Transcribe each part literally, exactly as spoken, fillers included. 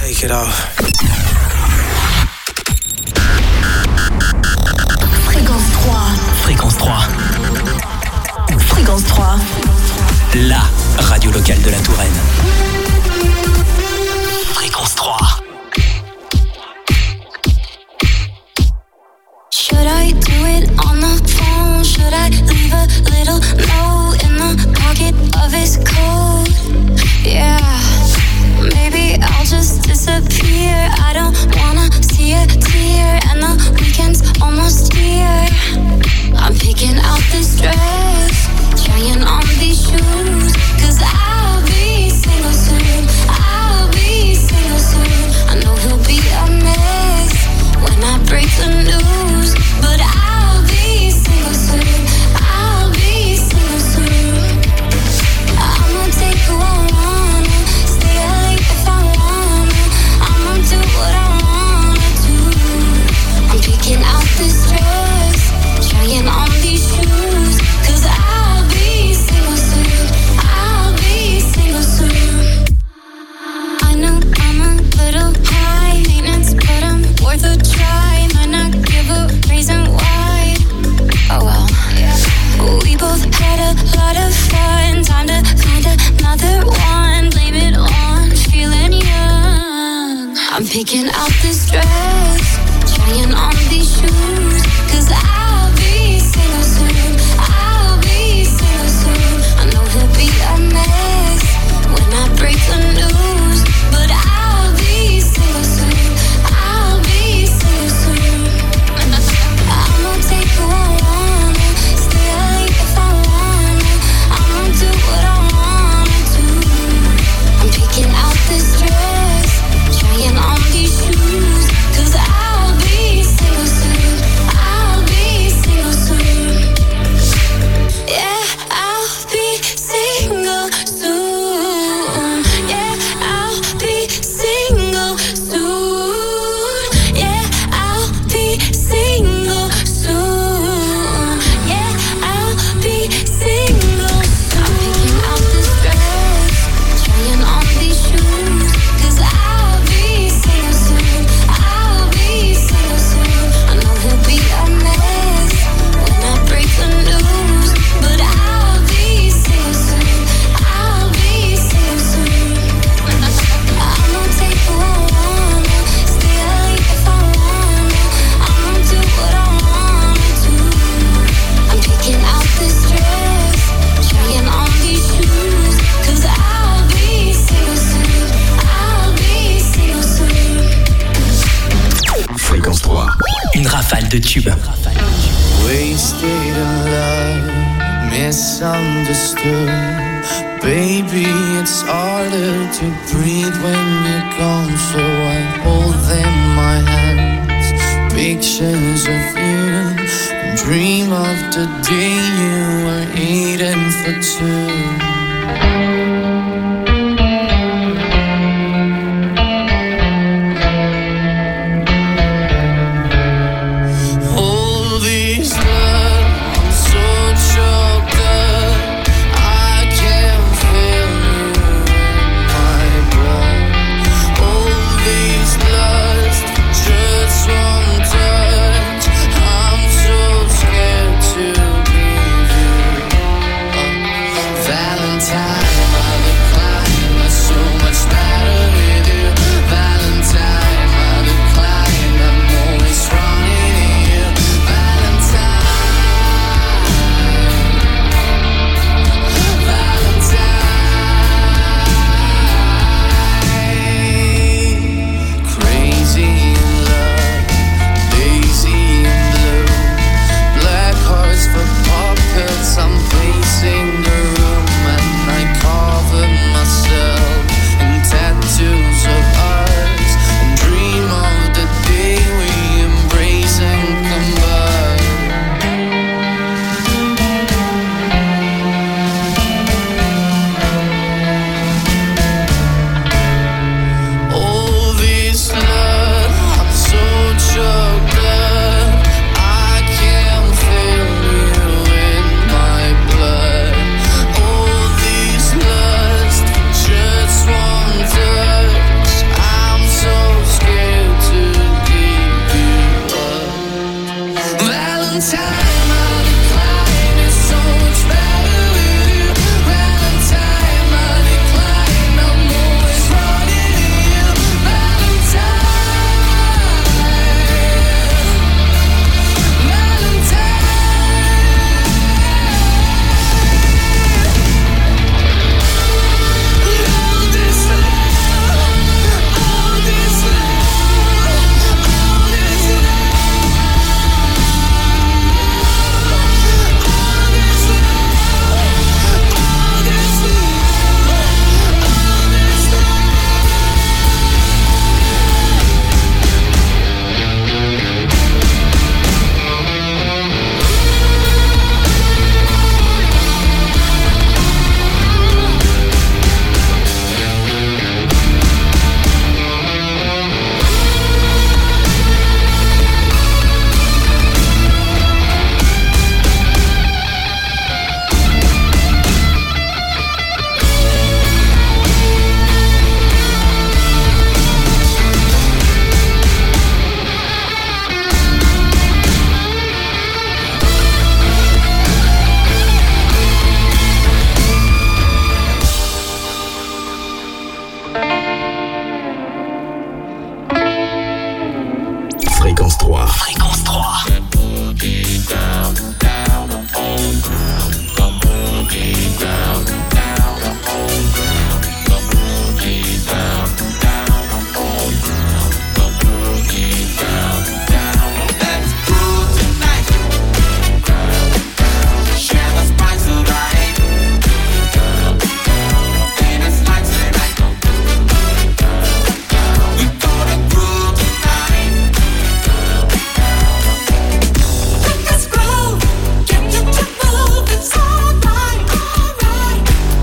Take it off. Fréquence trois. Fréquence trois. Fréquence trois. La radio locale de la Touraine. Fréquence trois. Should I do it on the phone? Should I leave a little note in the pocket of his coat? Yeah, maybe I'll just disappear. I don't wanna see a tear, and the weekend's almost here. I'm picking out this dress, trying on these shoes, cause I'll be single soon. I'll be single soon. I know he'll be a mess when I break the news, but I'll be single soon. I'll be single soon. I'ma take who I wanna, stay late if I wanna. I'ma do what I wanna do. I'm picking out this dress, trying on these shoes, cause I'll be single soon. I'll be single soon. I know I'm a little high maintenance, but I'm worth a try. Might not give a reason why. Oh well, yeah. We both had a lot of fun. Time to find another one. Blame it on feeling young. I'm picking out this dress, trying on these shoes, cause I'll be single soon. I'll be single soon. I know he'll be a mess when I break the news, but I'll be single soon. I'll be single soon. I'ma take who I wanna, stay late if I wanna. I'ma do what I wanna do. I'm picking out this dress, trying on these shoes, cause I'll be single soon. I'll be single soon. Yeah, I'll be single soon. Yeah, I'll be single soon. Yeah, I'll be single soon. Yeah, I'll be single. I'm picking out this dress, trying on these shoes, cause I'll be single soon. I'll be single soon. I know he'll be a mess when I break the news, but I'll be single soon. I'll be single soon. I'ma take who I wanna, stay late if I wanna. I'ma do what I wanna do. I'm picking out this dress, trying on these shoes, cause I'll be single soon. I'll be single soon. Fréquence trois. Une rafale de tubes. Wasted in love, misunderstood. Baby, it's harder to breathe when you're gone, so I hold in my hands pictures of you and dream of the day you were eating for two. All these blood, I'm so choked up, I can't feel you in my blood. All these lust, just one touch, I'm so scared to leave you. Uh, Valentine. Fréquence trois. Fréquence trois. Let's groove, get you to move, it's alright, alright.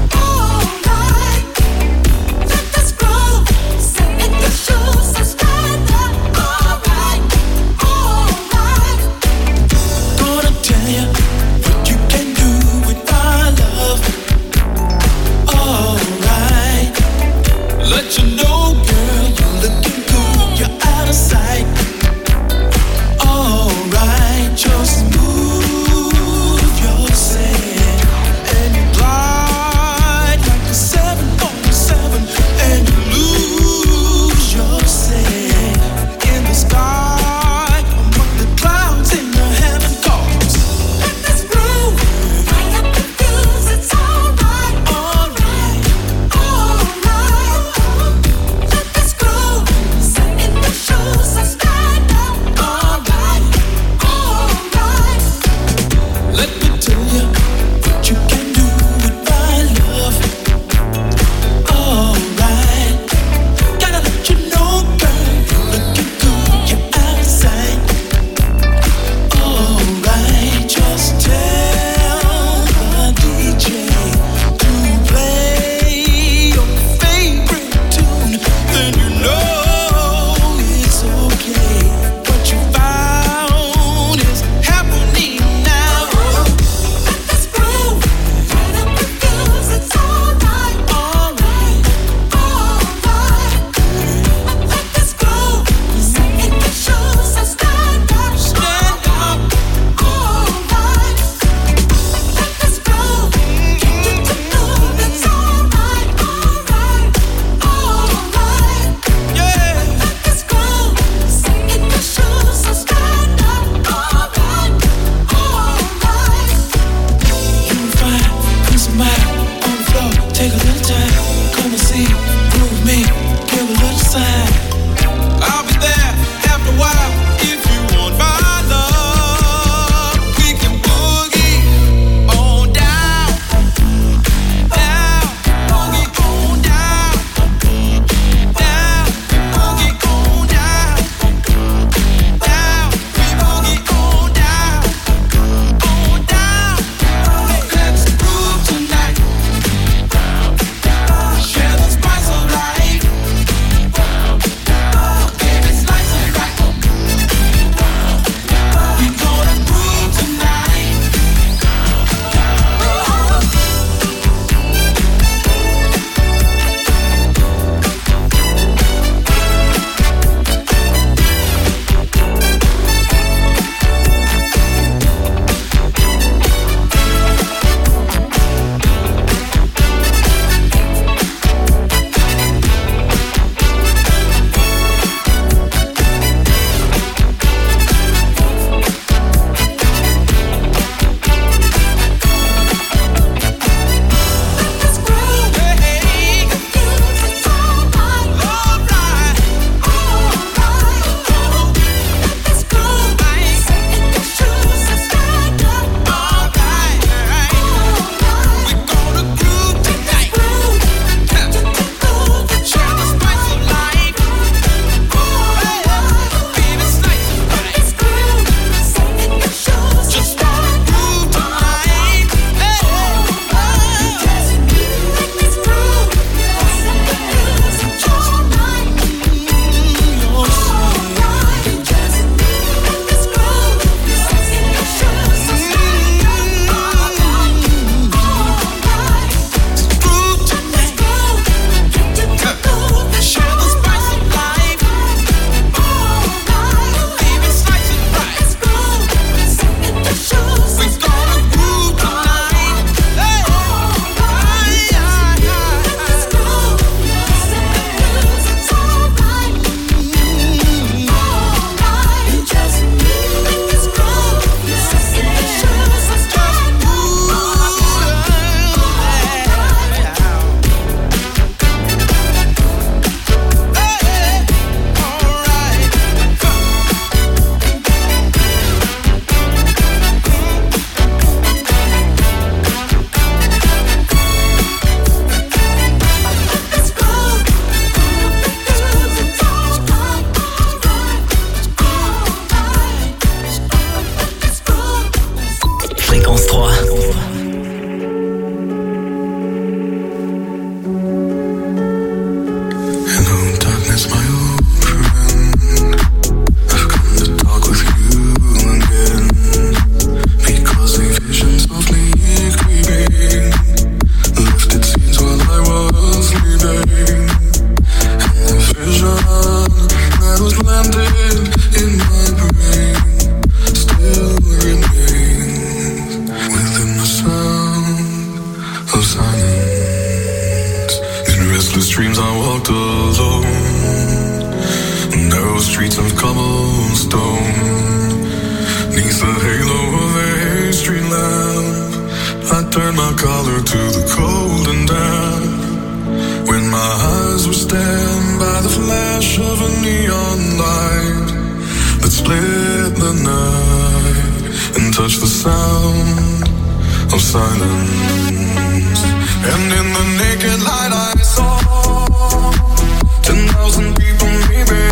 sun that was planted in my brain still remains within the sound of silence. In restless dreams I walked alone, narrow streets of cobblestone, neath the halo of a street lamp. I turned my collar to the cold and damp, when my eyes were stabbed by the flash of a neon light that split the night and touched the sound of silence. And in the naked light I saw ten thousand people, maybe,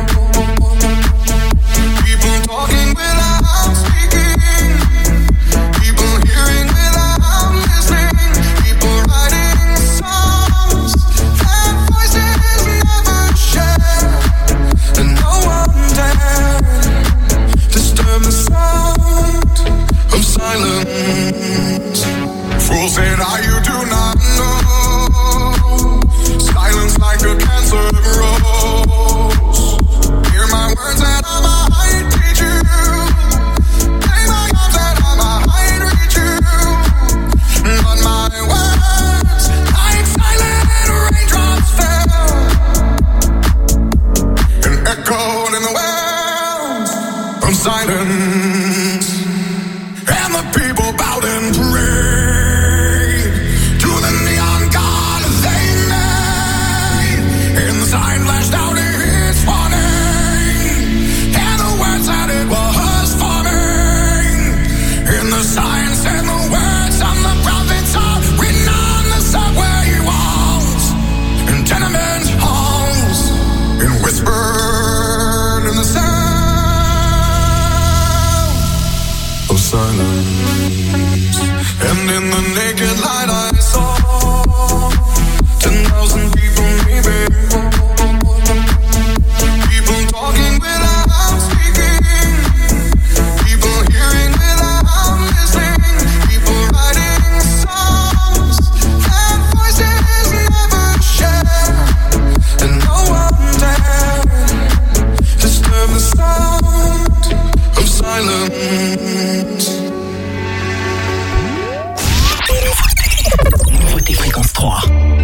people talking without speaking, people hearing without listening, people writing songs that voices never share, and no one dared disturb the sound of silence. Fool said, "Ah, you do not know, silence like a cancer grows. Hear my words that I might teach you, play my arms that I might reach you, but my words like silent raindrops fell and echoed in the wells of silence, and the people bowed and prayed to the neon god they made, and the sign flashed out its warning, and the words that it was forming, and the sign said the words on the prophets are written on the subway walls and tenement halls, and whispered in the sound of silence. And in the naked light I saw ten thousand people, maybe, people talking without speaking, people hearing without listening, people writing songs that voices never share, and no one dared disturb the sound of silence. Nouveauté Fréquence trois.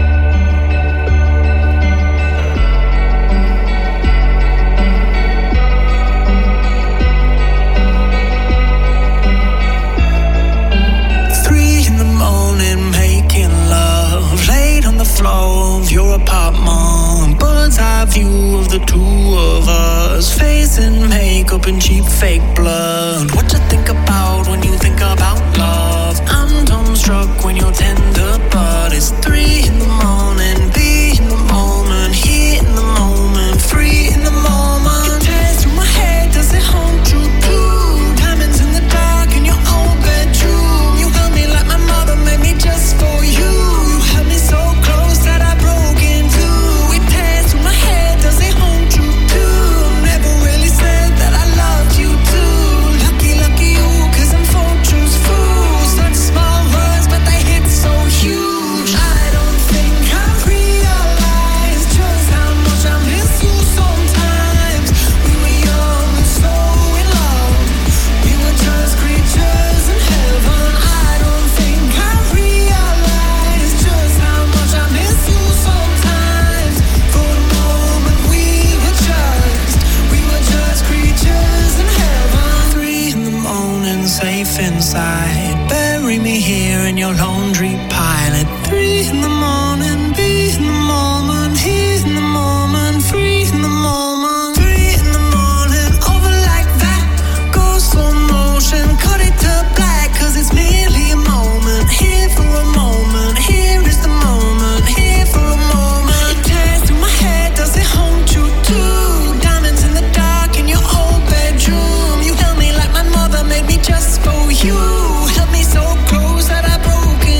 Three in the morning, making love, laid on the floor of your apartment. Bird's eye view of the two of us, facing makeup and cheap fake blood. What you think about when you think about love? I'm dumbstruck when you're tender, but it's three in the morning. Be in the moment, here in the moment, free in the moment. It tears through my head, does it haunt you too? Diamonds in the dark in your own bedroom. You held me like my mother made me just for you. You held me so close that I broke in two. It tears through my head, does it haunt you too? Never really said that I loved you too. Lucky, lucky you, cause I'm fortune's fool. Such small words, but they hit so huge. I don't think I realized just how much I miss you sometimes. We were young and so in love, we were just creatures in heaven. I don't think I realized just how much I miss you sometimes. For the moment we were just, we were just creatures in heaven. Three in the morning, safe inside, bury me here in your laundry pile. At three in the morning, be in the moment, here in the moment, free in the moment. Three in the morning, over like that, go slow motion, cut it to black, cause it's merely a moment. Here for a moment, here is the moment, here for a moment. It tears through my head, does it haunt you too? Diamonds in the dark in your old bedroom. You held me like my mother made me just for you. Held me so close that I broke in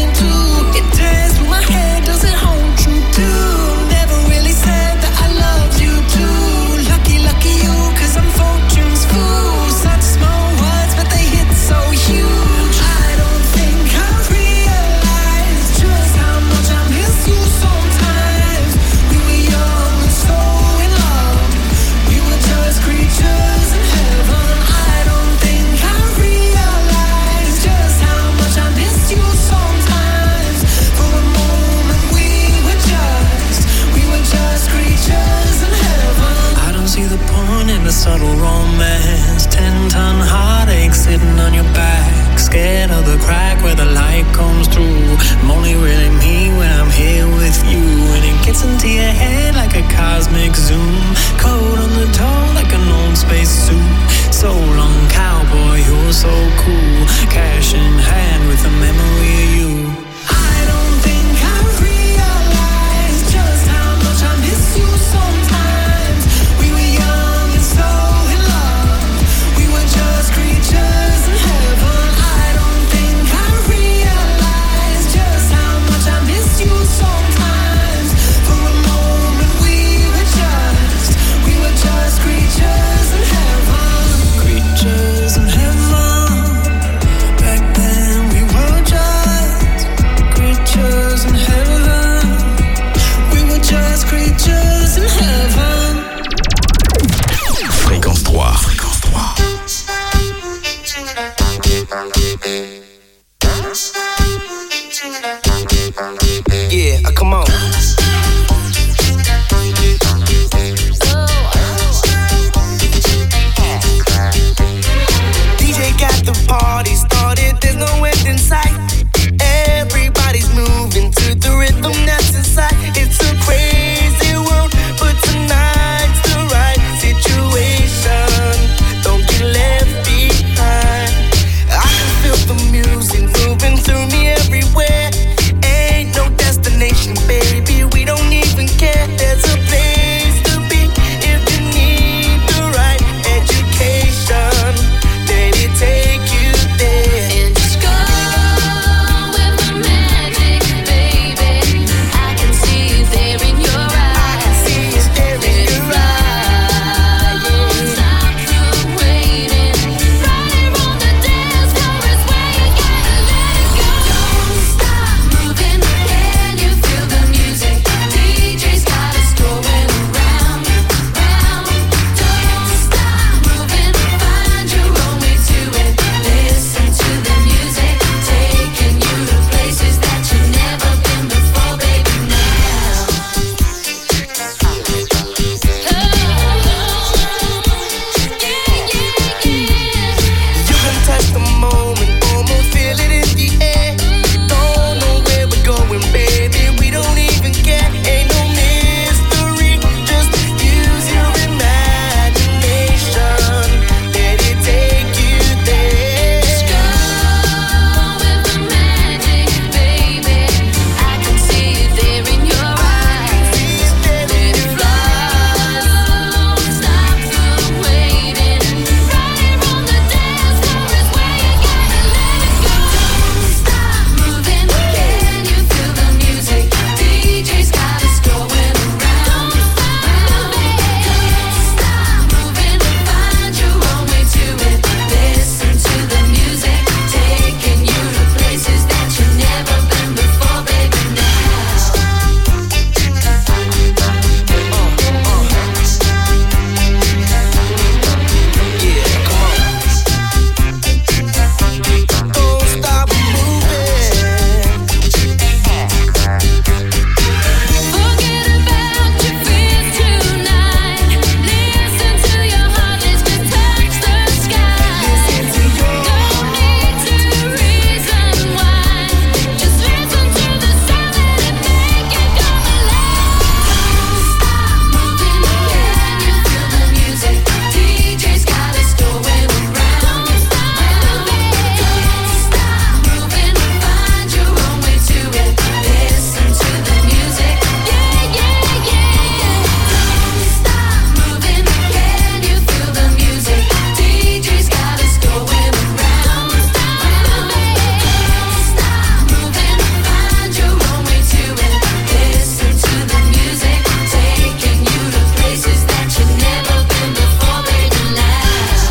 in the subtle romance. Ten-ton heartache sitting on your back, scared of the crack where the light comes through. I'm only really me when I'm here with you, and it gets into your head like a cosmic zoom. Cold on the toe like an old space suit. So long, cowboy, you're so cool. Cash in hand with a memory of you. I don't think I realized just how much I miss you sometimes. We were young and so in love. We were just creatures in heaven. I don't think I realized just how much I miss you sometimes. For a moment we were just, we were just creatures in heaven. Creatures in heaven. Back then we were just creatures in heaven. We were just creatures in heaven. Fréquence trois. Fréquence trois. Yeah, uh, come on. D J got the party started, there's no end in sight. Everybody's moving to the rhythm that's inside. It's a crazy world, but tonight's the right situation. Don't get left behind. I can feel the music moving through me everywhere. Ain't no destination, baby, we don't even care. There's a place to be if you need the right education. Let it take you there. And just go with the magic, baby. I can see it there in your eyes. I can see you staring in your eyes. Don't stop the waiting. Right on the dance floor is where you gotta let it go. Don't stop moving. Can you feel the music? D J's got us going around, round. Don't stop moving. Find your own way to it. Listen to the music, taking you to places that you've never been before, baby. Now. You can touch the moment, almost feel it in the air. Don't know where we're going, baby, we don't even care. Ain't no mystery, just use your imagination. Let it take you there. Just go with the magic, baby. I can see it there in your eyes. Let it fly. Don't stop the waiting. Right on the dance floor is where you gotta let it go. Don't stop moving. Can you feel the music? D J's got us going around, round. Don't stop moving. Find your own way to it. Listen to the music, taking you to places that you've never been before, baby. Now. Yeah, come on. Don't stop moving. Forget about your fears tonight. Listen to your heart, let's just touch the sky. Listen to your Don't need to reason why. Just listen to the sound, let it make you come alive. Don't stop moving. Can you feel the music? D J's got us going around, round. Don't stop moving. Find your own way to it. Listen to the music, yeah, yeah, yeah. Don't stop moving. Can you feel the music? D J's got us going around, round. Don't stop moving. Find your own way to it. Listen to the music, taking you to places that you've never been before, baby. Now.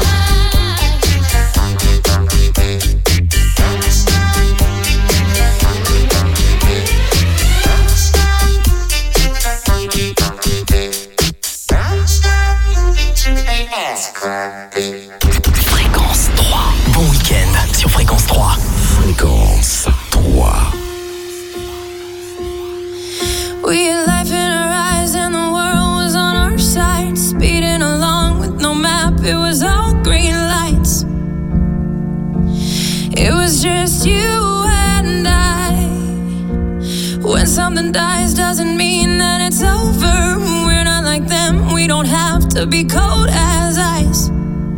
Fréquence trois. Bon week-end sur Fréquence trois. Fréquence trois. We had life in our eyes and the world was on our side, speeding along with no it was all green lights. It was just you and I. When something dies doesn't mean that it's over. We're not like them, we don't have to be cold as ice.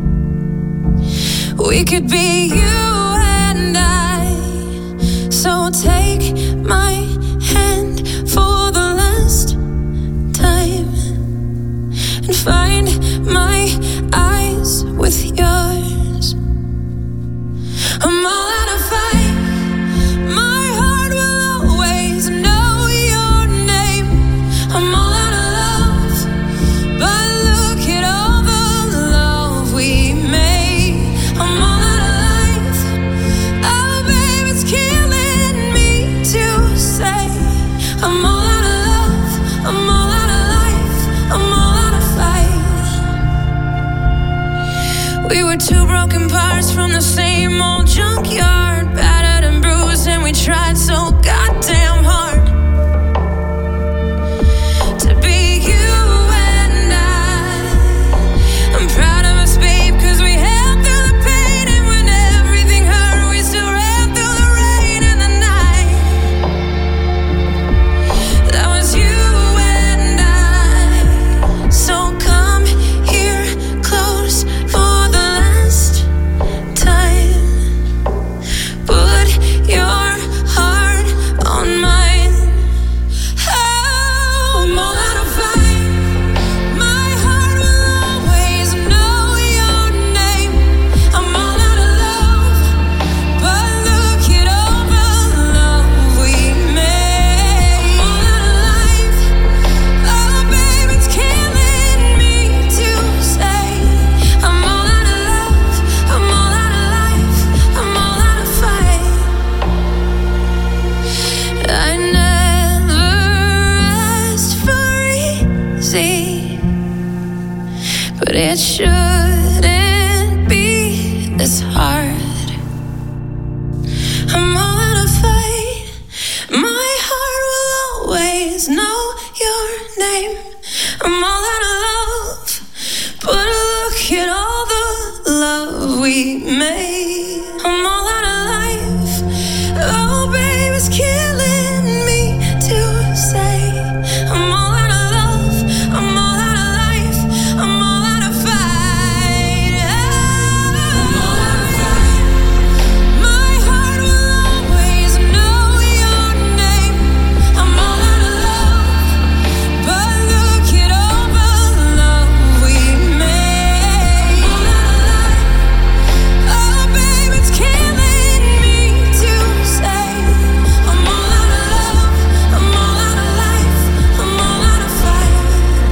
We could be you and I. So take my hand for the last time and find my eyes with yours. I'm all out of fight. My heart will always know your name. I'm all out of love, but look at all the love we made. I'm all out of life. Oh, babe, it's killing me to say. I'm all out of love. I'm all out of life. I'm all out of fight. We were two broken parts from the same old junkyard, battered and bruised, and we tried so goddamn hard to be you and I. I'm proud of us, babe, cause we held through the pain, and when everything hurt, we still ran through the rain and the night. That was you and I. So come here close for the last time. Put your heart on mine. Oh, I'm all out of fight. My heart will always know your name. I'm all out of love, but look at all the love we made. I'm all out of life. Oh, babe, it's killing me to say. I'm all out of love. I'm all out of life. I'm all out of fight. I never asked for easy, but it shouldn't be this hard. I'm all out of fight. My heart will always know your name. I'm all out of love, but look at all the love we made. I'm all out of life. Oh, babe, it's killing me to say. I'm all out of love. I'm all out of life. I'm all out of fight. I'm all out of fight. My heart will always know your name. I'm all out of love, but look at all the love we made. I'm all out of life. Oh, babe, it's killing me to say. I'm all out of love. I'm all out of life. I'm all out of fight.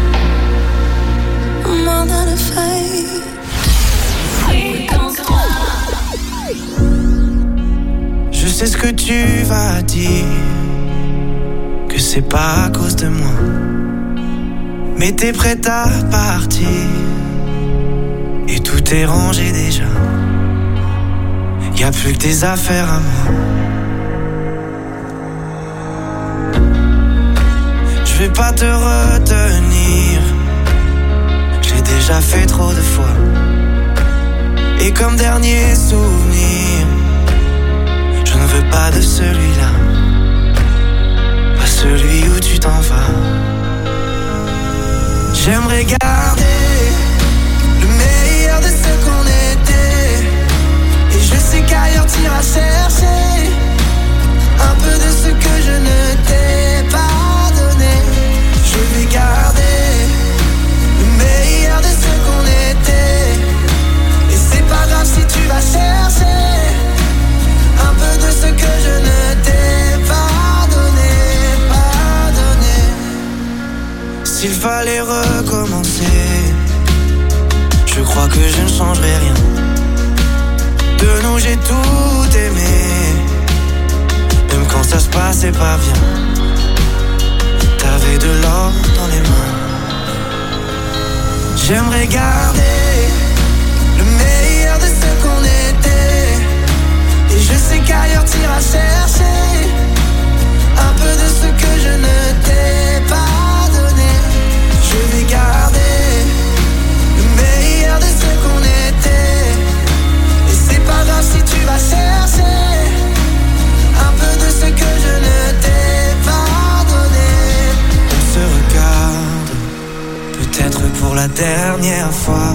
I'm all out of fight. Fréquence trois. Je sais ce que tu vas dire, que c'est pas à cause de moi, mais t'es prête à partir, et tout est rangé déjà. Y'a plus que tes affaires à moi. Je vais pas te retenir, j'ai déjà fait trop de fois. Et comme dernier souvenir, je ne veux pas de celui-là, pas celui où tu t'en vas. J'aimerais garder le meilleur de ce qu'on était, et je sais qu'ailleurs t'iras chercher un peu de ce que je ne t'ai pas donné. Je vais garder le meilleur de ce qu'on était, et c'est pas grave si tu vas chercher un peu de ce que je ne t'ai pas donné, pas donné. S'il fallait recommencer, je crois que je ne changerai rien. De nous j'ai tout aimé, même quand ça se passait pas bien. T'avais de l'or dans les mains. J'aimerais garder le meilleur de ce qu'on était, et je sais qu'ailleurs t'iras chercher un peu de ce que je ne t'ai pas donné. Je vais garder le meilleur de ce qu'on dernière fois.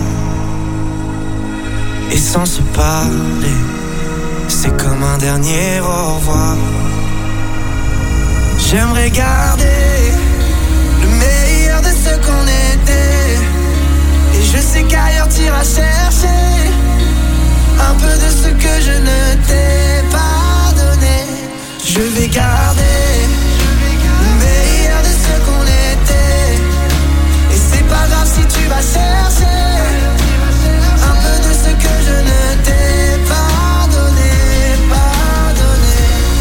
Et sans se parler, c'est comme un dernier au revoir. J'aimerais garder le meilleur de ce qu'on était. Et je sais qu'ailleurs t'iras chercher un peu de ce que je ne t'ai pas donné. Je vais garder le meilleur de ce qu'on était. Et c'est pas grave si tu vas chercher un peu de ce que je ne t'ai pas donné, pas donné.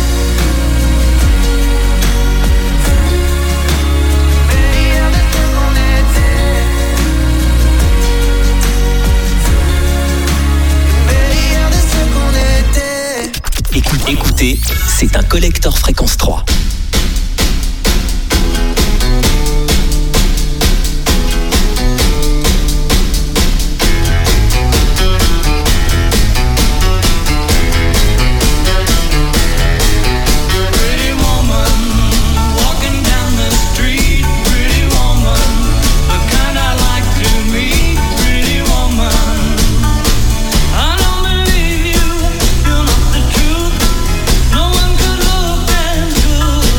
Meilleur de ce qu'on était. Meilleur de ce qu'on était. Écoute, écoutez, c'est un collector fréquence trois. You're not the truth. No one could look into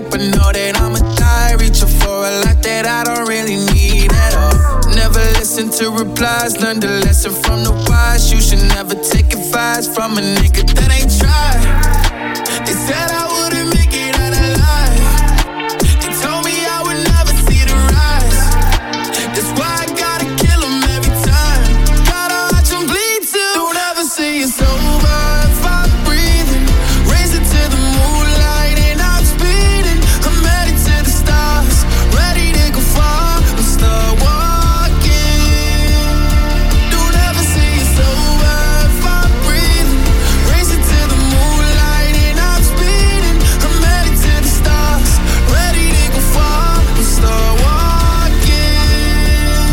up, I know that I'ma die. Reaching for a lot that I don't really need at all. Never listen to replies, learn the lesson from the wise. You should never take advice from a nigga that ain't tried. They said I wouldn't make it out alive. They told me I would never see the rise. That's why I gotta kill them every time. Gotta watch them bleed too. Don't ever say it's over if I'm breathing. Raise it to the moonlight and I'm speeding. I'm headed to the stars, ready to go far and start walking. Don't ever say it's over if I'm breathing. Raise it to the moonlight and I'm speeding. I'm headed to the stars, ready to go far and start walking.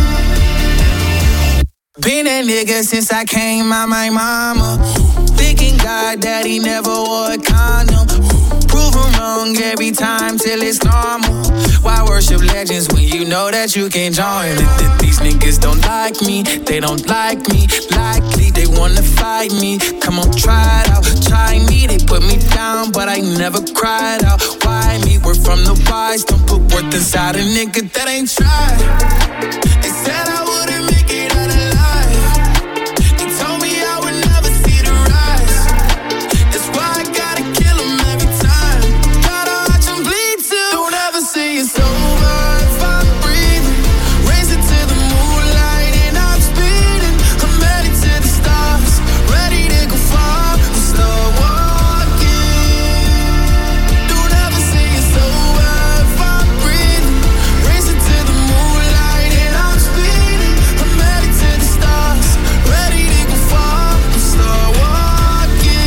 Been that nigga since I came out my mama. Thinking God that he never wore a condom. Prove him wrong every time till it's normal. Why worship legends when you know that you can't join? These niggas don't like me, they don't like me. Likely they wanna fight me. Come on, try it out, try me. They put me down, but I never cried out. Why me? We're from the wise. Don't put worth inside a nigga that ain't tried. They said I wouldn't make it out alive. They told me I would never see the rise. That's why I gotta kill them every time. Gotta watch them bleed too. Don't ever say it's over if I'm breathing. Raise it to the moonlight and I'm speeding. I'm headed to the stars, ready to go far and start walking. Don't ever say it's over if I'm breathing. Raise it to the moonlight and I'm speeding. I'm headed to the stars, ready to go far and start walking.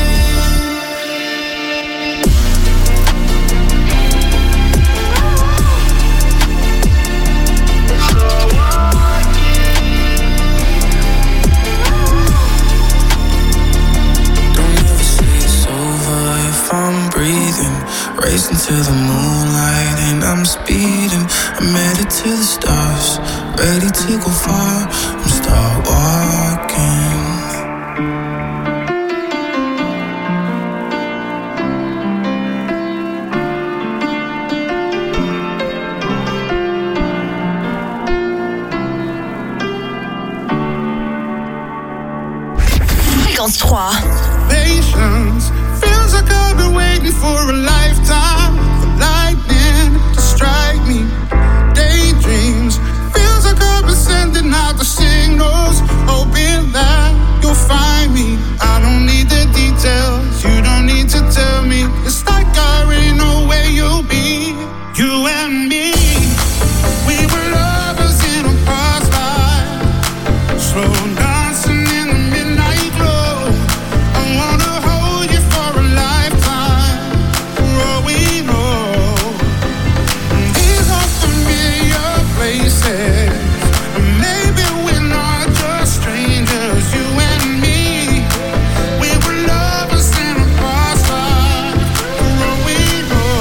Don't ever say it's over if I'm breathing. Racing to the moonlight and I'm speeding. I'm headed to the stars, ready to go far and start walking. Fréquence trois. Patience feels like I've been waiting for a lifetime for lightning to strike me. Daydreams feels like I've been sending out the signals, hoping that you'll find me. I don't need the details, you don't need to tell me. It's like I already know where you'll be. You and me, we were lovers in a past life, slow dancing in the midnight glow. I wanna hold you for a lifetime, for all we know. These are familiar places, and maybe we're not just strangers. You and me, we were lovers in a past life, for all we know.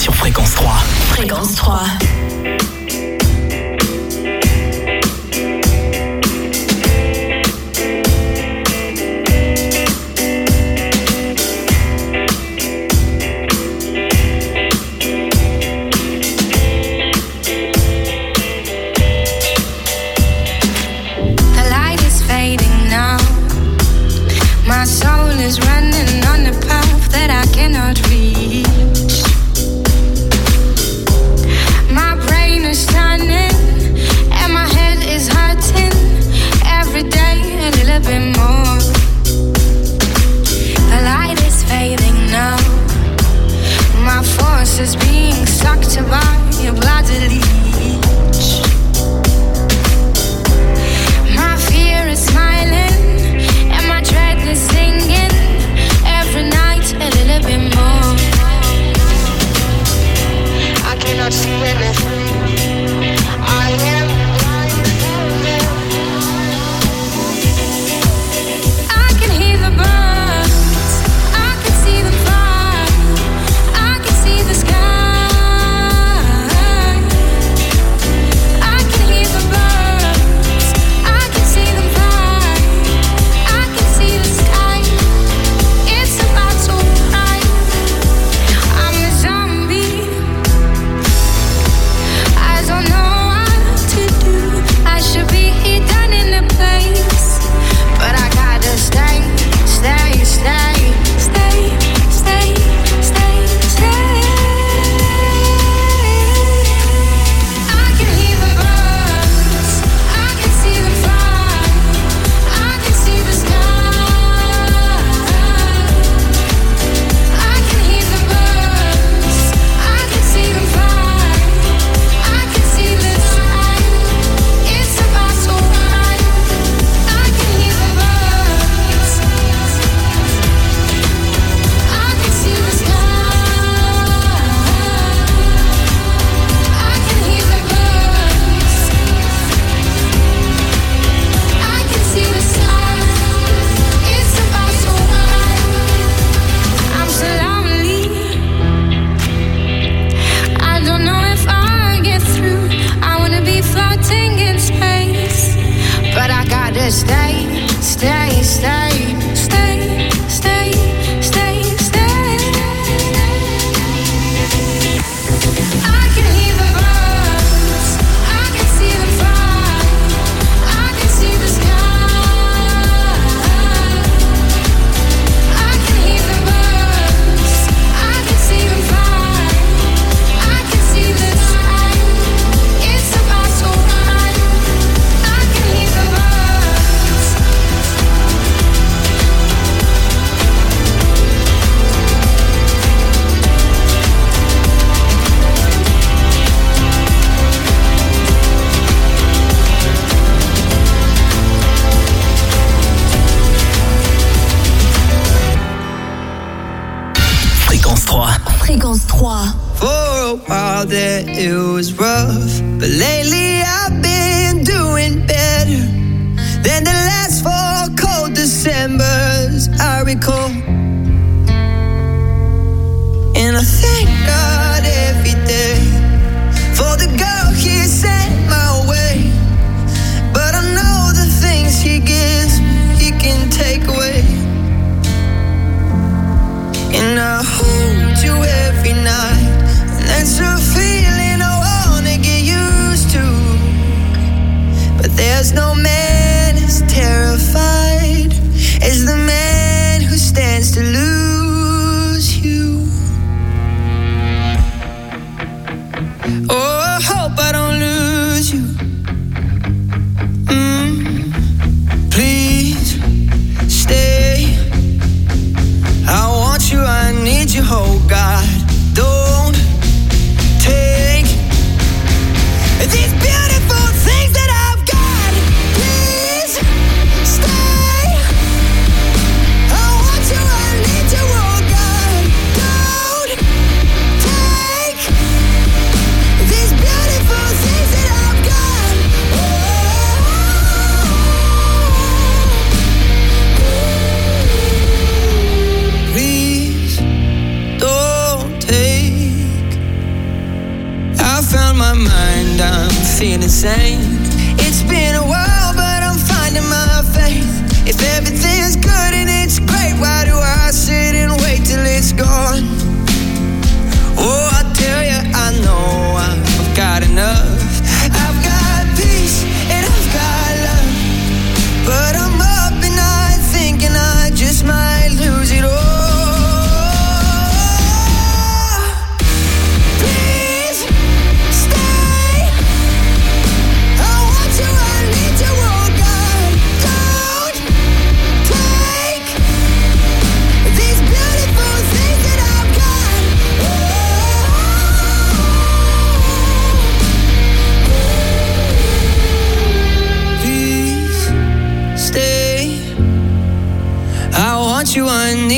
sur Fréquence trois. Fréquence trois. My soul is running on a path that I cannot reach. My brain is turning and my head is hurting. Every day a little bit more. The light is fading now. My force is being sucked by a bloody leech. My fear is smiling. Dread is singing every night a little bit more. I cannot see anything. I am blind. I can hear the birds. I can see them fly. I can see the sky. I can hear the birds. I can see them fly. The sky, it's about to rise. I'm a zombie. I don't know what to do. I should be hidden in a place, but I gotta stay, stay, stay, stay, stay, stay, stay. I can hear the birds. I can see them fly. I can see the sky. Stay, stay, stay, stay, stay, stay, stay. I can hear the birds. I can see them fly. I can see the sky. I can hear the birds. I can see them fly. I can see the sky. It's about to rise. I can hear the birds. Fréquence trois. Fréquence trois. For a while there it was rough, but lately I've been doing better than the last four cold Decembers I recall. And I thank God every day for the girl He sent my way. But I know the things He gives He can take away. And I hold you every night, and that's a feeling I wanna get used to. But there's no man as terrified as the man who stands to lose you. Oh, I hope I don't lose you. Mm, please stay. I want you, I need you, oh God. Don't take these beautiful things that I've got. Please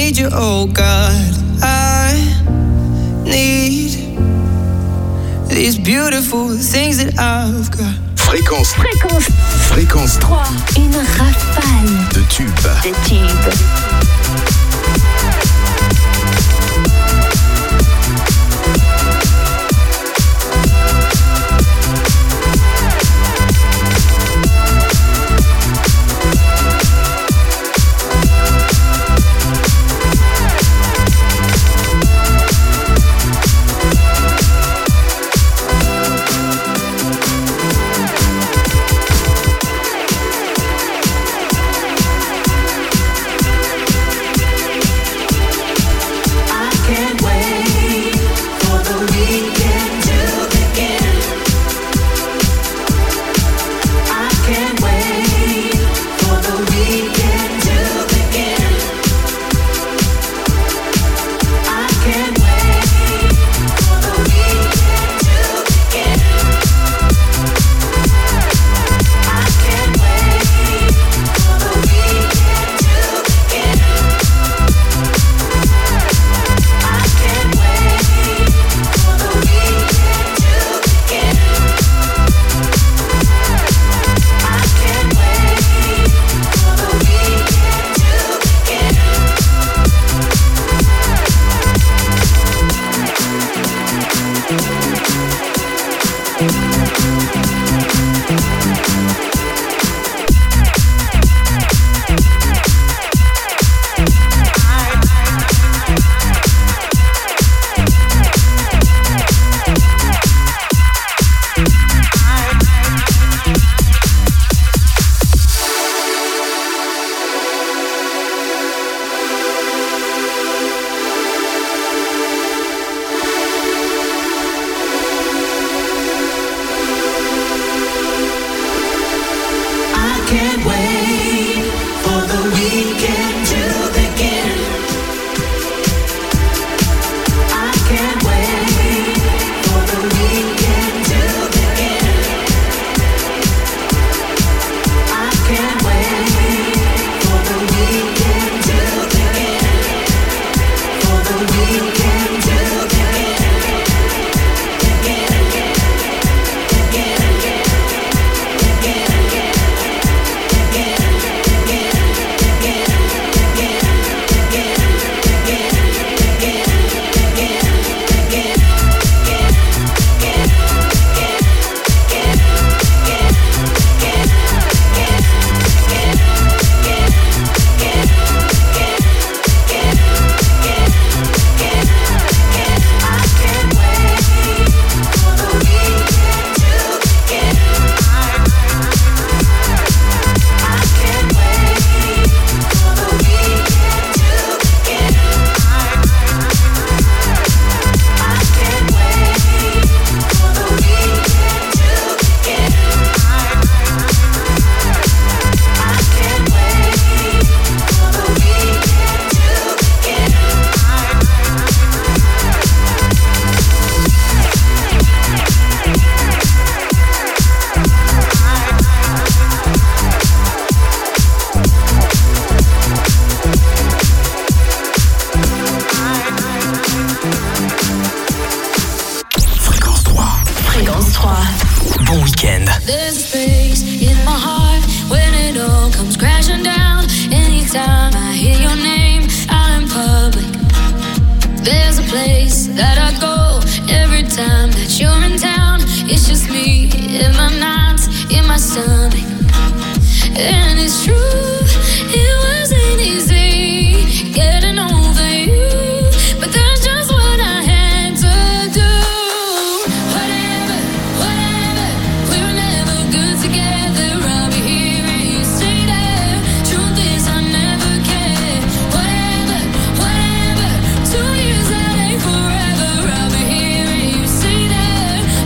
need you, oh God. I need these beautiful things that I've got. Fréquence. Fréquence. Fréquence trois. Une rafale de tubes. de tubes.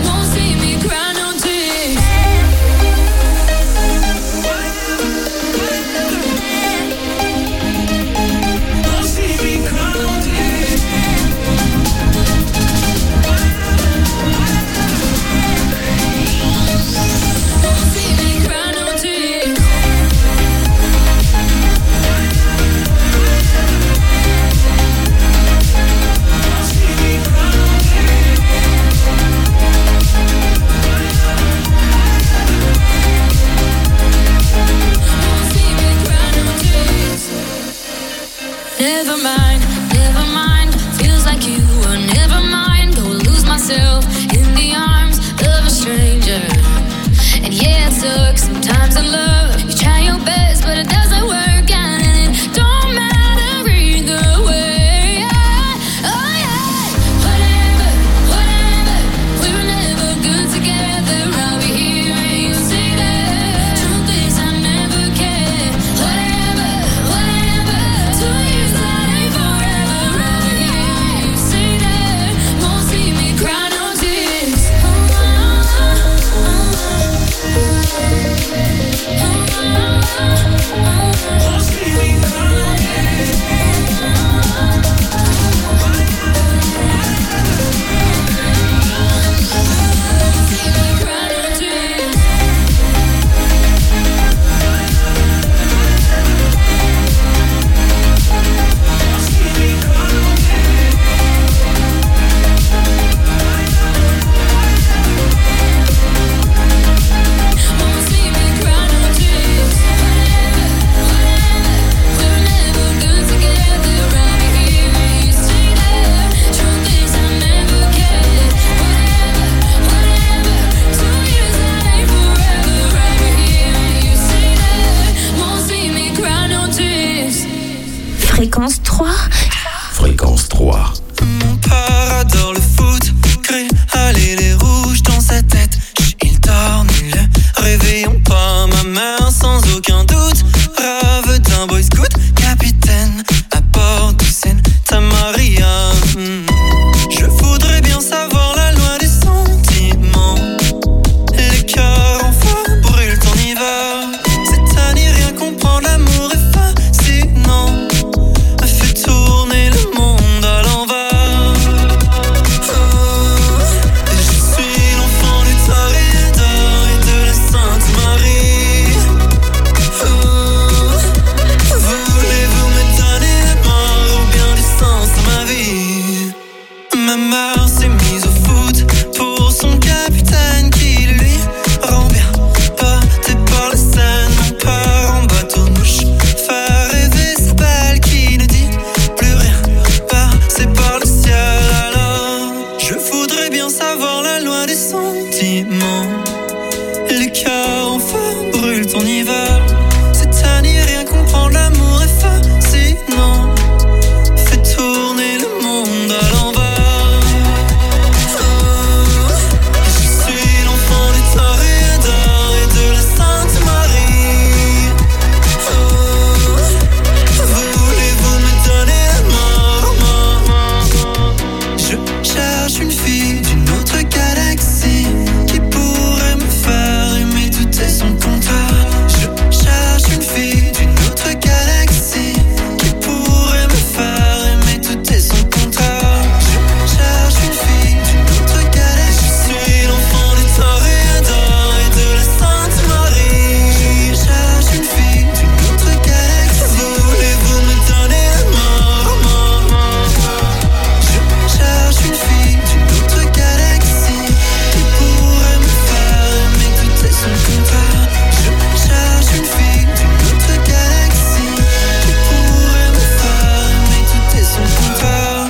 We'll be right back. to love. You try your best, but it doesn't work out, and it don't matter either way. Oh yeah, whatever, whatever. We were never good together. I'll be here and you say that. Truth is, I never cared. Whatever, whatever. Two years that ain't forever. I'll be here and you say that. Won't see me cry no tears. Fréquence trois. Fréquence trois. Mon père adore le foot, crée aller les rouges dans sa tête. Il dort nul, réveillons pas ma mère sans aucun doute. Rave d'un boy scout, capitaine à bord du Santa Maria. Mm. Je voudrais bien savoir la loi des sentiments. Les cœurs en feu brûlent en hiver. C'est à n'y rien comprendre, l'amour est fascinant. Fait tourner le monde à l'envers. Oh, je suis l'enfant du Toréador et de la Sainte Marie. Oh, voulez-vous me donner la mort ou bien du sens à ma vie? Ma mère s'est mise au foot pour son capitaine qui lui rend bien. Porté par la Seine, mon père en bateau mouche. Faire rêver sa belle qui ne dit plus rien. Passé par le ciel alors. Je voudrais bien savoir la loi des sentiments. Les cœurs en feu brûlent en hiver. C'est à n'y rien comprendre, l'amour est fascinant. Fait tourner le monde à l'envers. Oh, je suis l'enfant du Toréador et de la Sainte Marie. Oh, voulez-vous me donner la mort? Je cherche une fille d'une autre galaxie qui pourrait me faire aimer tout et son contraire. Je cherche une fille d'une autre galaxie qui pourrait me faire aimer tout et son contraire. Je cherche une fille d'une autre galaxie. Je suis l'enfant du Toréador et de la Sainte Marie. Je cherche une fille d'une autre galaxie. Voulez-vous me donner la mort? Je cherche une fille d'une autre galaxie qui pourrait me faire aimer tout et son contraire. Je cherche une fille d'une autre galaxie qui pourrait me faire aimer tout et son contraire.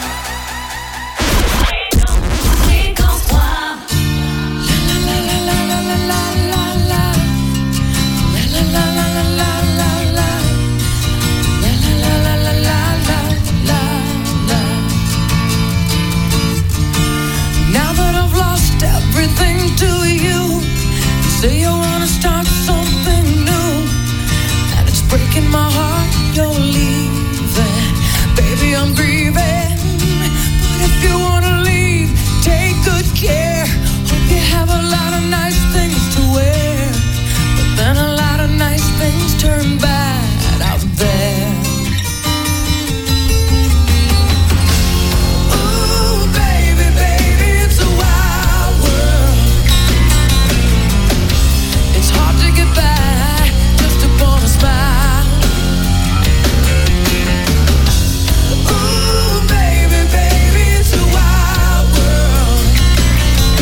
Fréquence trois. Now that I've lost everything to you, you say you wanna start something new, and it's breaking my heart you're leaving. Baby, I'm grieving, but if you wanna leave, take good care. Hope you have a lot of nice things to wear, but then a lot of nice things turn bad out there. Ooh, baby, baby, it's a wild world. It's hard to get by just upon a smile. Ooh, baby, baby, it's a wild world.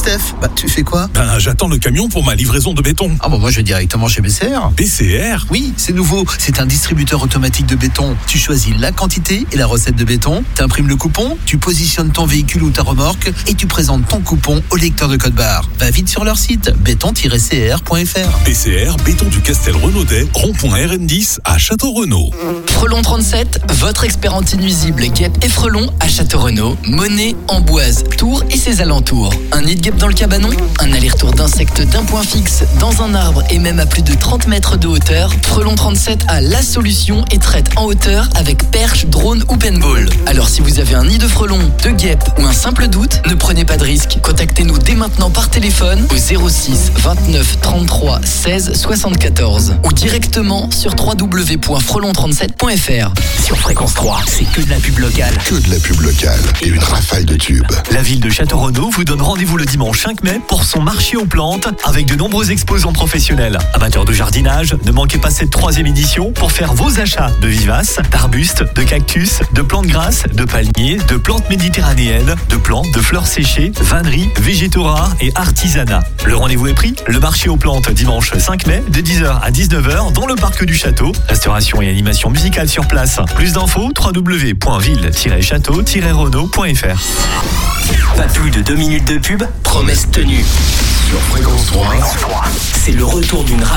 Steph, bah tu fais quoi? Ben j'attends le camion pour ma livraison de béton. Ah bon, moi je vais directement chez B C R. B C R? Oui, c'est nouveau. C'est un distributeur automatique de béton. Tu choisis la quantité et la recette de béton, t'imprimes le coupon, tu positionnes ton véhicule ou ta remorque et tu présentes ton coupon au lecteur de code barre. Va vite sur leur site béton tiret c r point f r. B C R, béton du Castel Renaudet, rond-point R N dix à Château-Renaud. Frelon trente-sept, votre expert anti-nuisible guêpe et frelon à Château-Renaud, Monet, Amboise, Tours et ses alentours. Un nid de guêpe dans le cabanon, un aller-retour d'insectes d'un point fixe dans un arbre et même à plus de trente mètres de hauteur, Frelon trente-sept a la solution et traite en hauteur avec perche, drone ou paintball. Alors si vous avez un nid de frelon, de guêpe ou un simple doute, ne prenez pas de risque. Contactez-nous dès maintenant par téléphone au zéro six vingt-neuf trente-trois seize soixante-quatorze ou directement sur w w w point frelon trente-sept point f r. Sur Fréquence trois, c'est que de la pub locale. Que de la pub locale et une rafale de tubes. La ville de Château-Renaud vous donne rendez-vous le dimanche cinq mai pour son marché aux plantes avec de nombreux exposants professionnels. Amateurs de jardinage, ne manquez pas cette troisième édition pour faire vos achats de vivaces, d'arbustes, de cactus, de plantes grasses, de palmiers, de plantes méditerranéennes, de plantes, de fleurs séchées, vanneries, végétaux rares et artisanat. Le rendez-vous est pris, le marché aux plantes dimanche cinq mai de dix heures à dix-neuf heures dans le parc du château. Restauration et animation musicale sur place. Plus d'infos, w w w point ville tiret château tiret renaud point f r. Pas plus de deux minutes de pub, promesse tenue. Sur Fréquence trois, c'est le retour d'une